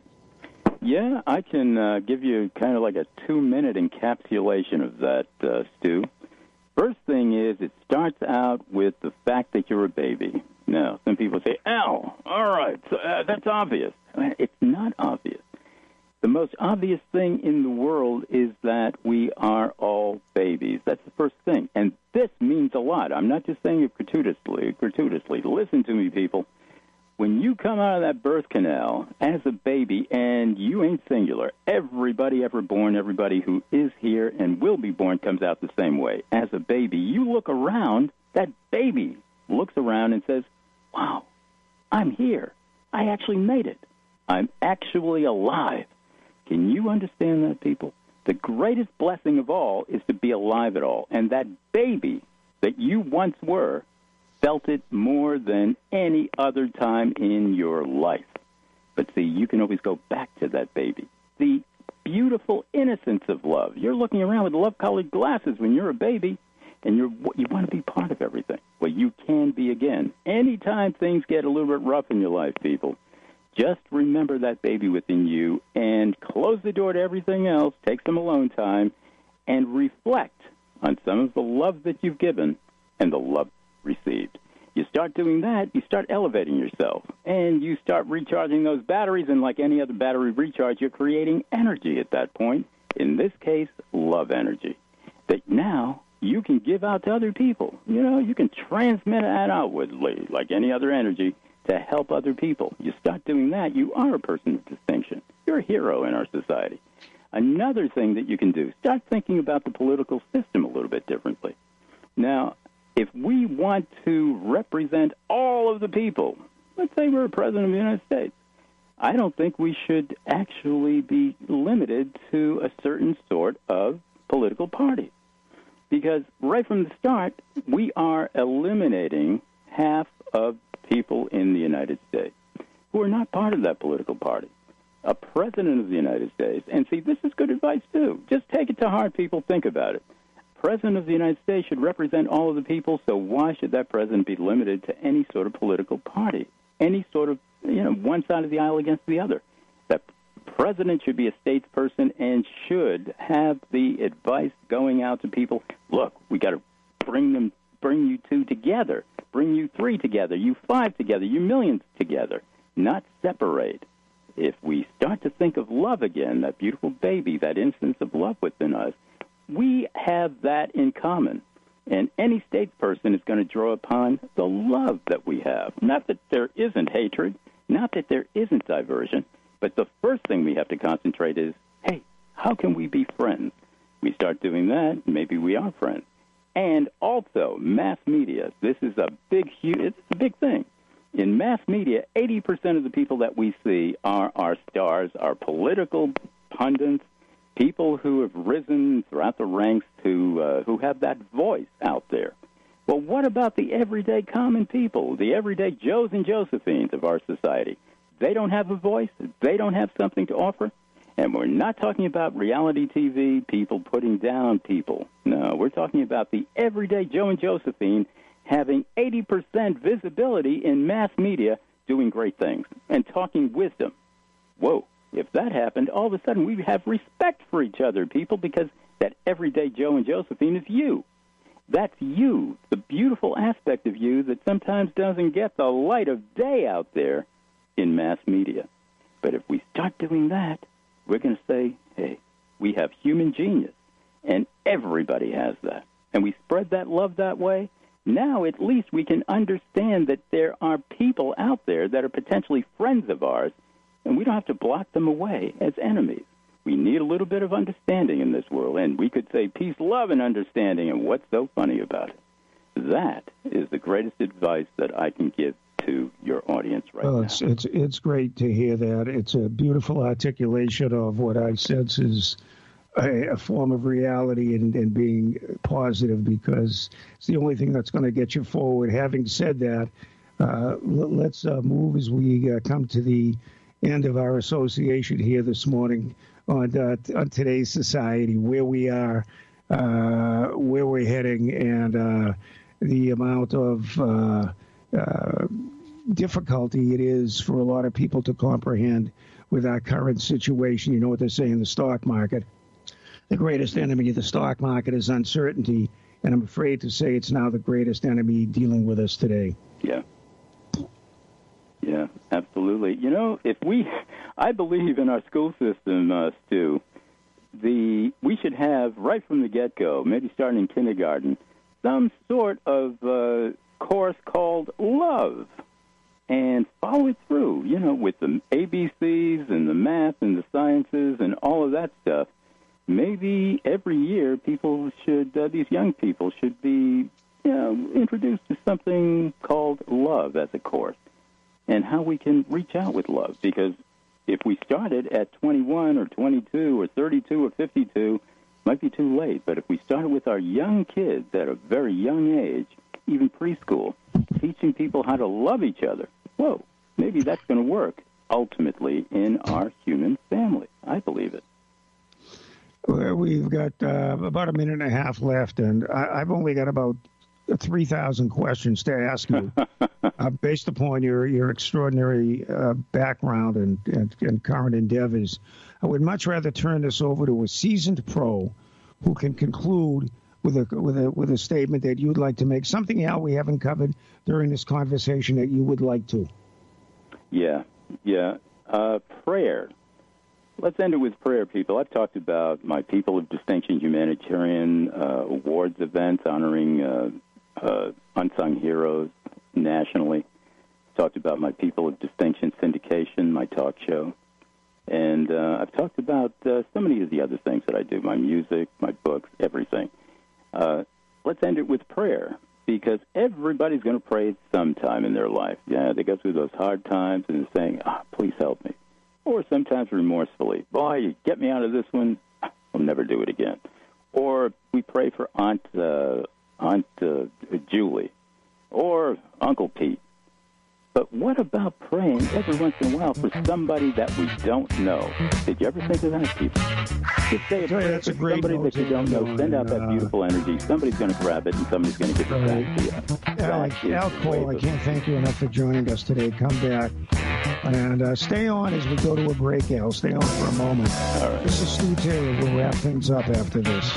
Yeah, I can uh, give you kind of like a two-minute encapsulation of that, uh, Stu. First thing is it starts out with the fact that you're a baby. Now, some people say, Al, all right, so, uh, that's obvious. It's not obvious. The most obvious thing in the world is that we are all babies. That's the first thing. And this means a lot. I'm not just saying it gratuitously. gratuitously. Listen to me, people. When you come out of that birth canal as a baby, and you ain't singular, everybody ever born, everybody who is here and will be born comes out the same way. As a baby, you look around, that baby looks around and says, wow, I'm here. I actually made it. I'm actually alive. Can you understand that, people? The greatest blessing of all is to be alive at all. And that baby that you once were felt it more than any other time in your life. But see, you can always go back to that baby. The beautiful innocence of love. You're looking around with love-colored glasses when you're a baby, and you're, you want to be part of everything. Well, you can be again. Anytime things get a little bit rough in your life, people, just remember that baby within you and close the door to everything else, take some alone time, and reflect on some of the love that you've given and the love received. You start doing that, you start elevating yourself, and you start recharging those batteries, and like any other battery recharge, you're creating energy at that point, in this case, love energy, that now you can give out to other people. You know, you can transmit that outwardly, like any other energy, to help other people. You start doing that, you are a person of distinction. You're a hero in our society. Another thing that you can do, start thinking about the political system a little bit differently. Now, if we want to represent all of the people, let's say we're a president of the United States, I don't think we should actually be limited to a certain sort of political party. Because right from the start, we are eliminating half of people in the United States who are not part of that political party. A president of the United States, and see, this is good advice, too. Just take it to heart, people. Think about it. President of the United States should represent all of the people, so why should that president be limited to any sort of political party, any sort of, you know, one side of the aisle against the other? That president should be a statesperson and should have the advice going out to people, look, we got to bring them, bring you two together, bring you three together, you five together, you millions together, not separate. If we start to think of love again, that beautiful baby, that instance of love within us, we have that in common. And any statesperson is going to draw upon the love that we have. Not that there isn't hatred, not that there isn't diversion, but the first thing we have to concentrate is, hey, how can we be friends? We start doing that, maybe we are friends. And also, mass media. This is a big, huge, it's a big thing. In mass media, eighty percent of the people that we see are our stars, our political pundits, people who have risen throughout the ranks to uh, who have that voice out there. Well, what about the everyday common people, the everyday Joes and Josephines of our society? They don't have a voice. They don't have something to offer. And we're not talking about reality T V, people putting down people. No, we're talking about the everyday Joe and Josephine having eighty percent visibility in mass media, doing great things and talking wisdom. Whoa, if that happened, all of a sudden we have respect for each other, people, because that everyday Joe and Josephine is you. That's you, the beautiful aspect of you that sometimes doesn't get the light of day out there in mass media. But if we start doing that, we're going to say, hey, we have human genius, and everybody has that. And we spread that love that way. Now at least we can understand that there are people out there that are potentially friends of ours, and we don't have to block them away as enemies. We need a little bit of understanding in this world, and we could say peace, love, and understanding, and what's so funny about it? That is the greatest advice that I can give to your audience right well, now. It's, it's, it's great to hear that. It's a beautiful articulation of what I sense is a, a form of reality and, and being positive, because it's the only thing that's going to get you forward. Having said that, uh, l- let's uh, move as we uh, come to the end of our association here this morning on, uh, on today's society, where we are, uh, where we're heading, and uh, the amount of uh, uh, difficulty it is for a lot of people to comprehend with our current situation. You know what they say in the stock market. The greatest enemy of the stock market is uncertainty, and I'm afraid to say it's now the greatest enemy dealing with us today. Yeah. Yeah, absolutely. You know, if we, I believe in our school system, uh, Stu, the we should have, right from the get-go, maybe starting in kindergarten, some sort of uh, course called love, and follow it through, you know, with the A B Cs and the math and the sciences and all of that stuff. Maybe every year people should, uh, these young people should be, you know, introduced to something called love as a course, and how we can reach out with love. Because if we started at twenty-one or twenty-two or thirty-two or fifty-two, it might be too late. But if we started with our young kids at a very young age, even preschool, teaching people how to love each other, whoa, maybe that's going to work ultimately in our human family. I believe it. Well, we've got uh, about a minute and a half left, and I, I've only got about three thousand questions to ask you, uh, based upon your, your extraordinary uh, background and, and, and current endeavors. I would much rather turn this over to a seasoned pro who can conclude with a with a with a statement that you'd like to make, something Al we haven't covered during this conversation that you would like to. Yeah, yeah. Uh, prayer. Let's end it with prayer, people. I've talked about my People of Distinction humanitarian uh, awards events honoring uh, uh, unsung heroes nationally. talked about my People of Distinction syndication, my talk show. And uh, I've talked about uh, so many of the other things that I do, my music, my books, everything. Uh, let's end it with prayer, because everybody's going to pray sometime in their life. Yeah, they go through those hard times and they're saying, ah, please help me. Or sometimes remorsefully, boy, you get me out of this one, I'll never do it again. Or we pray for Aunt uh, Aunt uh, Julie or Uncle Pete. But what about praying every once in a while for somebody that we don't know? Did you ever think of that, people? Just say a prayer that's a for great somebody that you don't know. Send out that uh, beautiful energy. Somebody's going to grab it, and somebody's going to give it back to you. Al, Al Cole, I can't thank you enough for joining us today. Come back. And uh, stay on as we go to a break, Al. Stay on for a moment. All right. This is Stu Taylor. We'll wrap things up after this.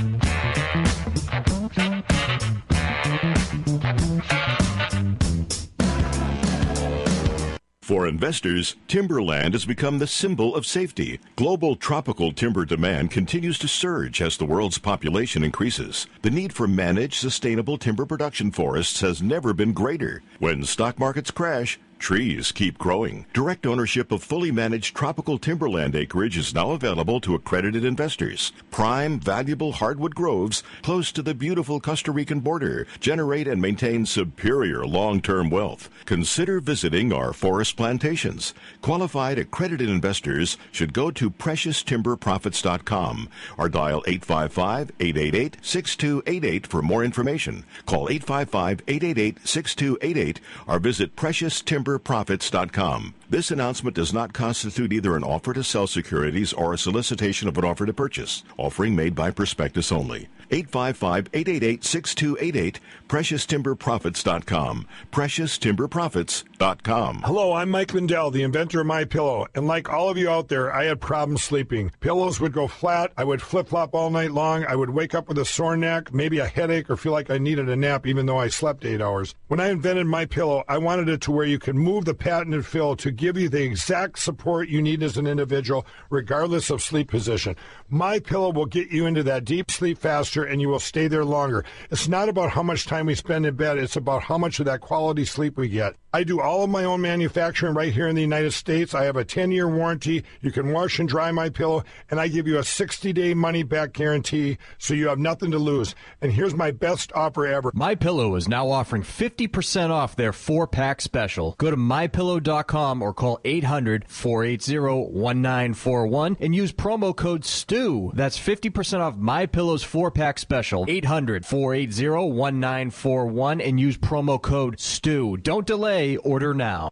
For investors, timberland has become the symbol of safety. Global tropical timber demand continues to surge as the world's population increases. The need for managed, sustainable timber production forests has never been greater. When stock markets crash, trees keep growing. Direct ownership of fully managed tropical timberland acreage is now available to accredited investors. Prime, valuable hardwood groves close to the beautiful Costa Rican border generate and maintain superior long-term wealth. Consider visiting our forest plantations. Qualified accredited investors should go to precious timber profits dot com or dial eight five five, eight eight eight, six two eight eight for more information. Call eight five five, eight eight eight, six two eight eight or visit precious timber profits dot com. This announcement does not constitute either an offer to sell securities or a solicitation of an offer to purchase. Offering made by prospectus only. eight five five, eight eight eight, six two eight eight, precious timber profits dot com. precious timber profits dot com. Hello, I'm Mike Lindell, the inventor of MyPillow, and like all of you out there, I had problems sleeping. Pillows would go flat, I would flip-flop all night long, I would wake up with a sore neck, maybe a headache, or feel like I needed a nap even though I slept eight hours. When I invented MyPillow, I wanted it to where you could move the patented fill to give you the exact support you need as an individual, regardless of sleep position. MyPillow will get you into that deep sleep faster, and you will stay there longer. It's not about how much time we spend in bed, it's about how much of that quality sleep we get. I do all of my own manufacturing right here in the United States. I have a ten-year warranty. You can wash and dry my pillow, and I give you a sixty-day money-back guarantee, so you have nothing to lose. And here's my best offer ever. MyPillow is now offering fifty percent off their four-pack special. Go to my pillow dot com or call eight hundred, four eight zero, one nine four one and use promo code STU. That's fifty percent off MyPillow's four-pack special. eight hundred, four eight zero, one nine four one and use promo code STU. Don't delay. Order now.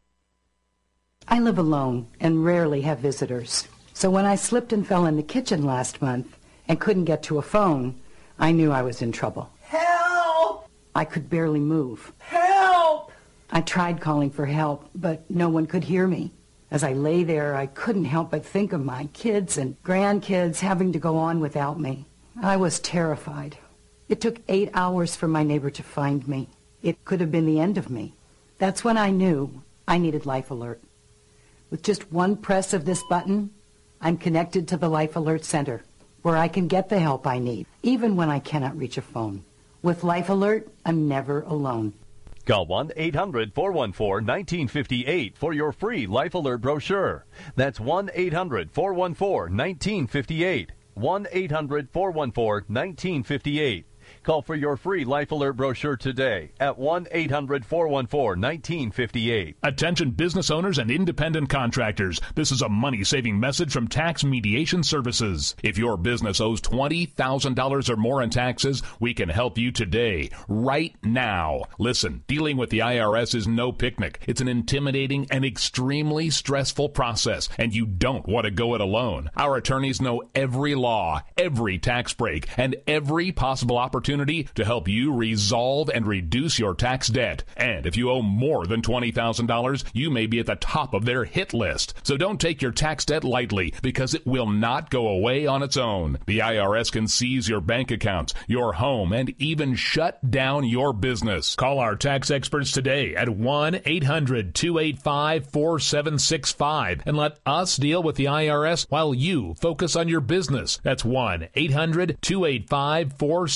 I live alone and rarely have visitors. So when I slipped and fell in the kitchen last month and couldn't get to a phone, I knew I was in trouble. Help! I could barely move. Help! I tried calling for help, but no one could hear me. As I lay there, I couldn't help but think of my kids and grandkids having to go on without me. I was terrified. It took eight hours for my neighbor to find me. It could have been the end of me. That's when I knew I needed Life Alert. With just one press of this button, I'm connected to the Life Alert Center, where I can get the help I need, even when I cannot reach a phone. With Life Alert, I'm never alone. Call one eight hundred, four one four, one nine five eight for your free Life Alert brochure. That's one eight hundred, four one four, one nine five eight. one eight hundred, four one four, one nine five eight. Call for your free Life Alert brochure today at one eight hundred, four one four, one nine five eight. Attention business owners and independent contractors. This is a money-saving message from Tax Mediation Services. If your business owes twenty thousand dollars or more in taxes, we can help you today, right now. Listen, dealing with the I R S is no picnic. It's an intimidating and extremely stressful process, and you don't want to go it alone. Our attorneys know every law, every tax break, and every possible opportunity to help you resolve and reduce your tax debt. And if you owe more than twenty thousand dollars, you may be at the top of their hit list. So don't take your tax debt lightly, because it will not go away on its own. The I R S can seize your bank accounts, your home, and even shut down your business. Call our tax experts today at one eight hundred, two eight five, four seven six five and let us deal with the I R S while you focus on your business. That's one eight hundred, two eight five, four seven six five.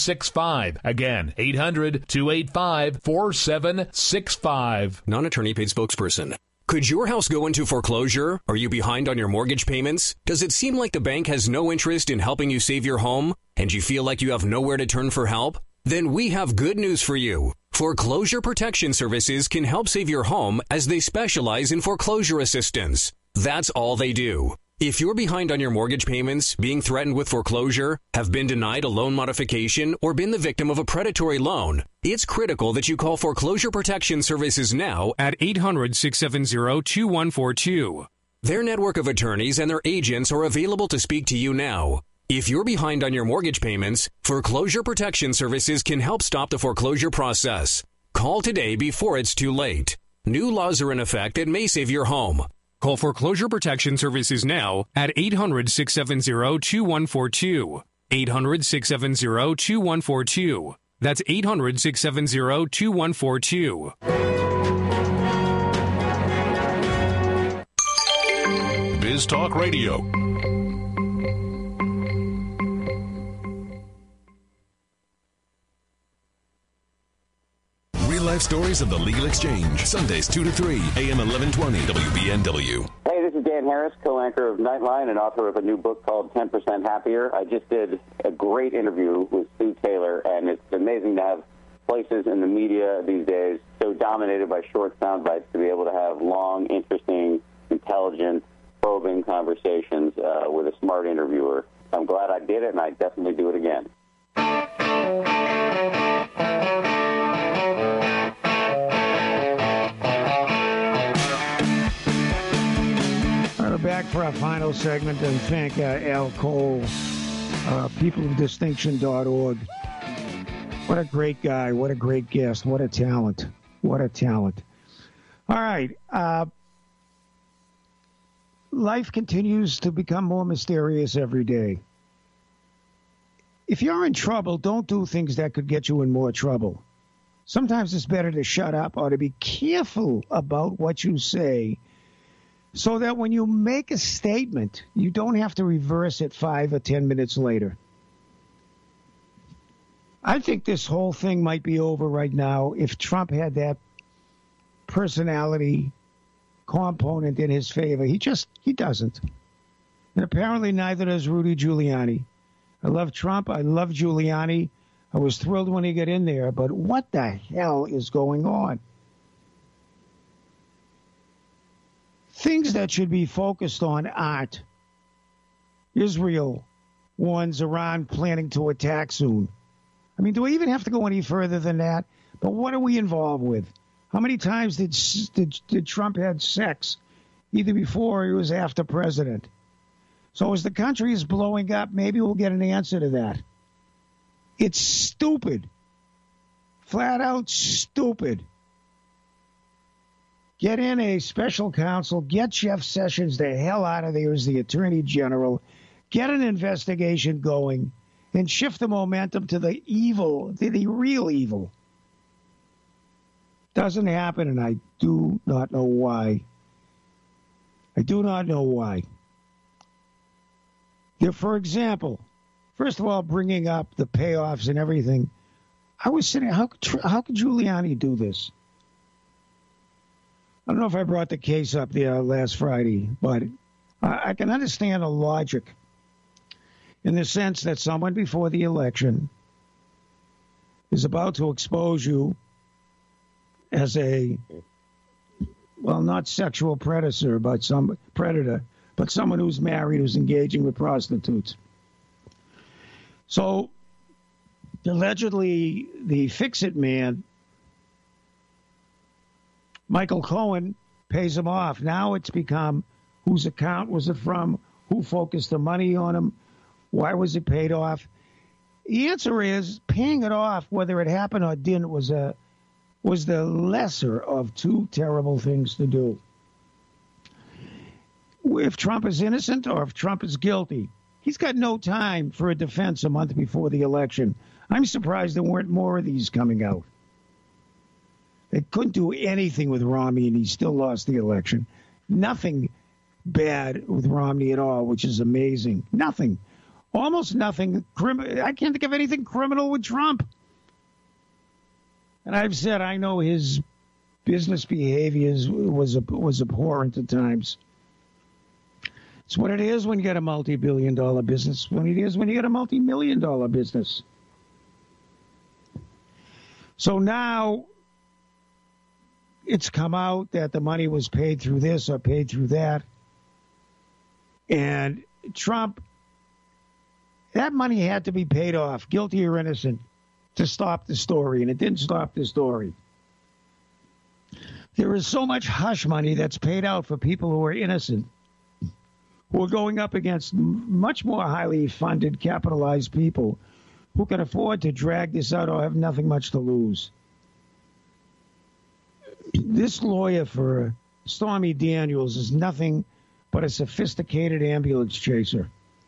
six five. Again, eight hundred, two eight five, four seven six five. Non-attorney paid spokesperson. Could your house go into foreclosure? Are you behind on your mortgage payments? Does it seem like the bank has no interest in helping you save your home? And you feel like you have nowhere to turn for help? Then we have good news for you. Foreclosure Protection Services can help save your home as they specialize in foreclosure assistance. That's all they do. If you're behind on your mortgage payments, being threatened with foreclosure, have been denied a loan modification, or been the victim of a predatory loan, it's critical that you call Foreclosure Protection Services now at eight hundred, six seven zero, two one four two. Their network of attorneys and their agents are available to speak to you now. If you're behind on your mortgage payments, Foreclosure Protection Services can help stop the foreclosure process. Call today before it's too late. New laws are in effect that may save your home. Call Foreclosure Protection Services now at eight hundred, six seven zero, two one four two. eight hundred, six seven zero, two one four two. That's eight hundred, six seven zero, two one four two. Biz Talk Radio. Real-life stories of the Legal Exchange. Sundays two to three, A M eleven twenty, W B N W. Hey, this is Dan Harris, co-anchor of Nightline and author of a new book called ten percent Happier. I just did a great interview with Stu Taylor, and it's amazing to have places in the media these days so dominated by short sound bites to be able to have long, interesting, intelligent, probing conversations uh, with a smart interviewer. I'm glad I did it, and I definitely do it again. Back for our final segment, and thank uh, Al Cole, uh, people of distinction dot org. What a great guy. What a great guest. What a talent. What a talent. All right. Uh, life continues to become more mysterious every day. If you're in trouble, don't do things that could get you in more trouble. Sometimes it's better to shut up or to be careful about what you say, so that when you make a statement, you don't have to reverse it five or ten minutes later. I think this whole thing might be over right now if Trump had that personality component in his favor. He just, he doesn't. And apparently neither does Rudy Giuliani. I love Trump. I love Giuliani. I was thrilled when he got in there, but what the hell is going on? Things that should be focused on aren't. Israel warns Iran planning to attack soon. I mean, do we even have to go any further than that? But what are we involved with? How many times did, did, did Trump had sex, either before or he was after president? So as the country is blowing up, maybe we'll get an answer to that. It's stupid. Flat out stupid. Get in a special counsel. Get Jeff Sessions the hell out of there as the Attorney General. Get an investigation going and shift the momentum to the evil, to the real evil. Doesn't happen, and I do not know why. I do not know why. Yeah, for example, first of all, bringing up the payoffs and everything, I was sitting, how could, how could Giuliani do this? I don't know if I brought the case up there last Friday, but I, I can understand the logic in the sense that someone before the election is about to expose you as a, well, not sexual predator, but some predator, but someone who's married, who's engaging with prostitutes. So allegedly, the Fix-It man, Michael Cohen, pays him off. Now it's become whose account was it from, who focused the money on him, why was it paid off? The answer is paying it off, whether it happened or didn't, was a was the lesser of two terrible things to do. If Trump is innocent or if Trump is guilty, he's got no time for a defense a month before the election. I'm surprised there weren't more of these coming out. They couldn't do anything with Romney, and he still lost the election. Nothing bad with Romney at all, which is amazing. Nothing. Almost nothing. Crim- I can't think of anything criminal with Trump. And I've said I know his business behavior was was abhorrent at times. It's what it is when you get a multi-billion dollar business, when it is when you get a multi-million dollar business. So now it's come out that the money was paid through this or paid through that. And Trump, that money had to be paid off, guilty or innocent, to stop the story. And it didn't stop the story. There is so much hush money that's paid out for people who are innocent, who are going up against much more highly funded, capitalized people who can afford to drag this out or have nothing much to lose. This lawyer for Stormy Daniels is nothing but a sophisticated ambulance chaser.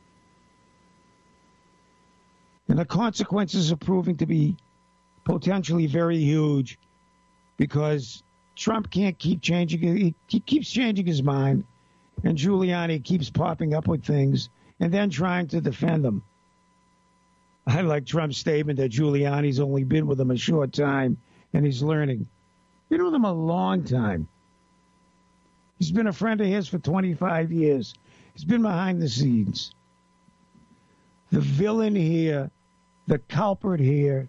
And the consequences are proving to be potentially very huge because Trump can't keep changing. He, he keeps changing his mind, and Giuliani keeps popping up with things and then trying to defend them. I like Trump's statement that Giuliani's only been with him a short time and he's learning. Been with him a long time. He's been a friend of his for twenty-five years. He's been behind the scenes. The villain here, the culprit here,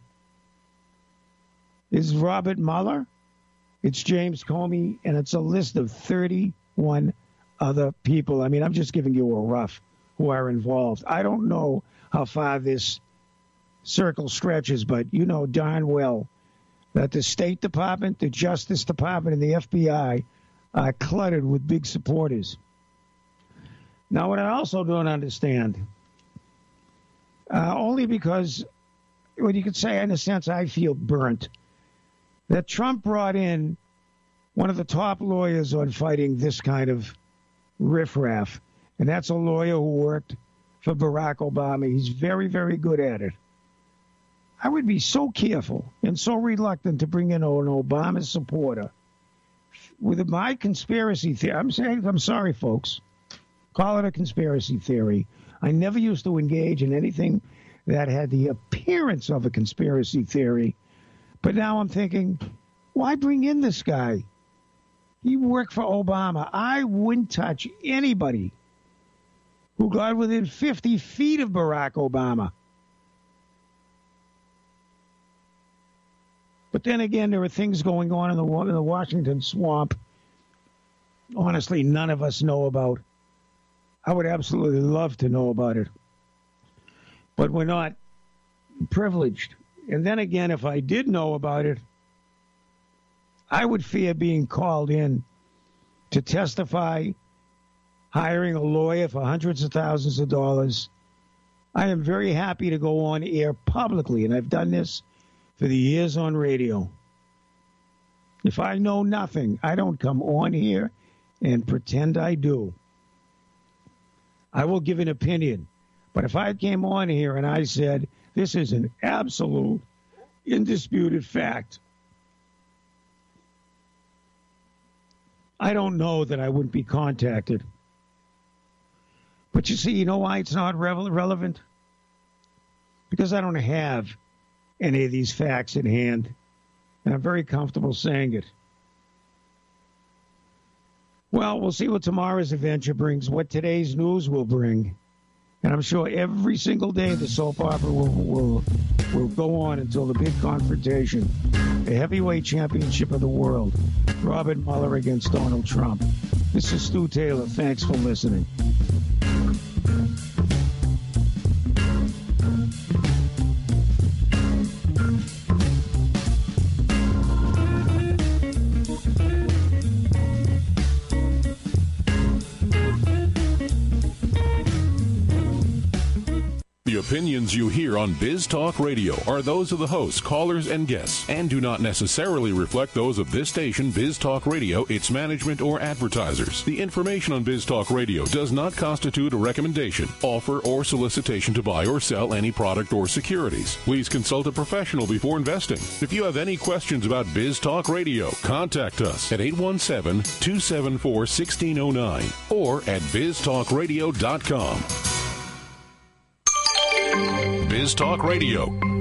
is Robert Mueller. It's James Comey, and it's a list of thirty-one other people. I mean, I'm just giving you a rough who are involved. I don't know how far this circle stretches, but you know darn well that the State Department, the Justice Department, and the F B I are cluttered with big supporters. Now, what I also don't understand, uh, only because, well, you could say, in a sense, I feel burnt, that Trump brought in one of the top lawyers on fighting this kind of riffraff, and that's a lawyer who worked for Barack Obama. He's very, very good at it. I would be so careful and so reluctant to bring in an Obama supporter with my conspiracy theory. I'm saying, I'm sorry, folks. Call it a conspiracy theory. I never used to engage in anything that had the appearance of a conspiracy theory. But now I'm thinking, why bring in this guy? He worked for Obama. I wouldn't touch anybody who got within fifty feet of Barack Obama. But then again, there are things going on in the, in the Washington swamp, honestly, none of us know about. I would absolutely love to know about it. But we're not privileged. And then again, if I did know about it, I would fear being called in to testify, hiring a lawyer for hundreds of thousands of dollars. I am very happy to go on air publicly, and I've done this for the years on radio. If I know nothing, I don't come on here and pretend I do. I will give an opinion. But if I came on here and I said, this is an absolute, indisputed fact, I don't know that I wouldn't be contacted. But you see, you know why it's not re- relevant? Because I don't have any of these facts in hand, and I'm very comfortable saying it. Well, we'll see what tomorrow's adventure brings, what today's news will bring. And I'm sure every single day the soap opera will, will, will go on until the big confrontation, the heavyweight championship of the world, Robert Mueller against Donald Trump. This is Stu Taylor. Thanks for listening. The opinions you hear on Biz Talk Radio are those of the hosts, callers, and guests, and do not necessarily reflect those of this station, Biz Talk Radio, its management, or advertisers. The information on Biz Talk Radio does not constitute a recommendation, offer, or solicitation to buy or sell any product or securities. Please consult a professional before investing. If you have any questions about Biz Talk Radio, contact us at eight one seven, two seven four, one six zero nine or at biz talk radio dot com. Biz Talk Radio.